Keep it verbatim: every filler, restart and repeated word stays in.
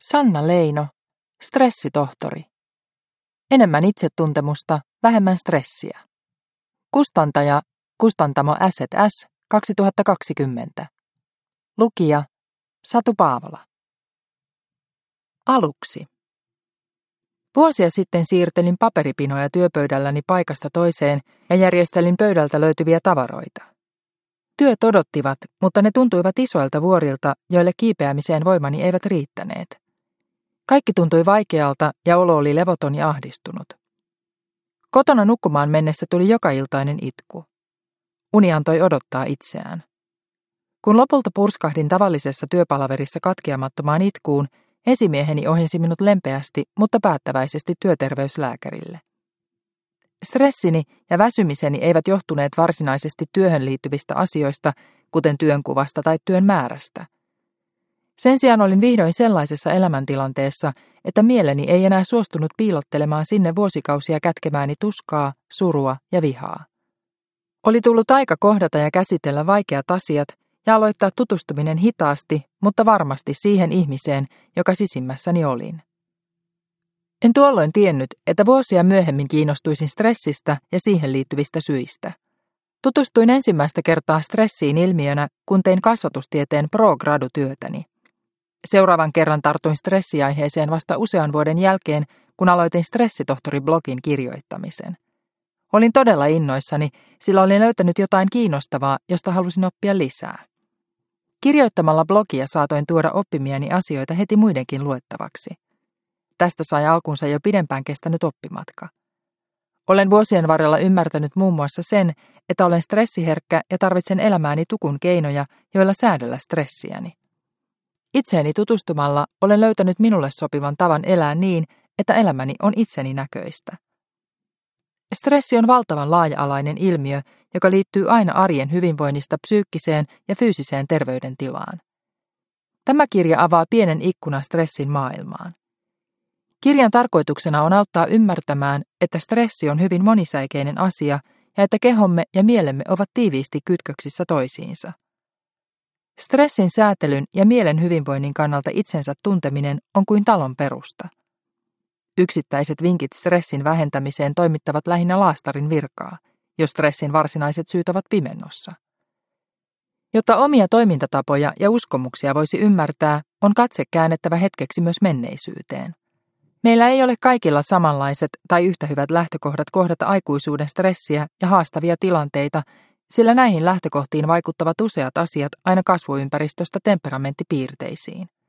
Sanna Leino, stressitohtori. Enemmän itsetuntemusta, vähemmän stressiä. Kustantaja Kustantamo Asset S kaksituhattakaksikymmentä. Lukija Satu Paavola. Aluksi. Vuosia sitten siirtelin paperipinoja työpöydälläni paikasta toiseen ja järjestelin pöydältä löytyviä tavaroita. Työt odottivat, mutta ne tuntuivat isoilta vuorilta, joille kiipeämiseen voimani eivät riittäneet. Kaikki tuntui vaikealta ja olo oli levoton ja ahdistunut. Kotona nukkumaan mennessä tuli jokailtainen itku. Uni antoi odottaa itseään. Kun lopulta purskahdin tavallisessa työpalaverissa katkeamattomaan itkuun, esimieheni ohensi minut lempeästi, mutta päättäväisesti työterveyslääkärille. Stressini ja väsymiseni eivät johtuneet varsinaisesti työhön liittyvistä asioista, kuten työnkuvasta tai työn määrästä. Sen sijaan olin vihdoin sellaisessa elämäntilanteessa, että mieleni ei enää suostunut piilottelemaan sinne vuosikausia kätkemääni tuskaa, surua ja vihaa. Oli tullut aika kohdata ja käsitellä vaikeat asiat ja aloittaa tutustuminen hitaasti, mutta varmasti siihen ihmiseen, joka sisimmässäni olin. En tuolloin tiennyt, että vuosia myöhemmin kiinnostuisin stressistä ja siihen liittyvistä syistä. Tutustuin ensimmäistä kertaa stressiin ilmiönä, kun tein kasvatustieteen pro-gradu-työtäni. Seuraavan kerran tartuin stressiaiheeseen vasta usean vuoden jälkeen, kun aloitin stressitohtori-blogin kirjoittamisen. Olin todella innoissani, sillä olin löytänyt jotain kiinnostavaa, josta halusin oppia lisää. Kirjoittamalla blogia saatoin tuoda oppimieni asioita heti muidenkin luettavaksi. Tästä sai alkunsa jo pidempään kestänyt oppimatka. Olen vuosien varrella ymmärtänyt muun muassa sen, että olen stressiherkkä ja tarvitsen elämääni tukun keinoja, joilla säädellä stressiäni. Itseeni tutustumalla olen löytänyt minulle sopivan tavan elää niin, että elämäni on itseni näköistä. Stressi on valtavan laaja-alainen ilmiö, joka liittyy aina arjen hyvinvoinnista psyykkiseen ja fyysiseen terveydentilaan. Tämä kirja avaa pienen ikkunan stressin maailmaan. Kirjan tarkoituksena on auttaa ymmärtämään, että stressi on hyvin monisäikeinen asia ja että kehomme ja mielemme ovat tiiviisti kytköksissä toisiinsa. Stressin säätelyn ja mielen hyvinvoinnin kannalta itsensä tunteminen on kuin talon perusta. Yksittäiset vinkit stressin vähentämiseen toimittavat lähinnä laastarin virkaa, jos stressin varsinaiset syyt ovat pimennossa. Jotta omia toimintatapoja ja uskomuksia voisi ymmärtää, on katse käännettävä hetkeksi myös menneisyyteen. Meillä ei ole kaikilla samanlaiset tai yhtä hyvät lähtökohdat kohdata aikuisuuden stressiä ja haastavia tilanteita, sillä näihin lähtökohtiin vaikuttavat useat asiat aina kasvuympäristöstä temperamenttipiirteisiin.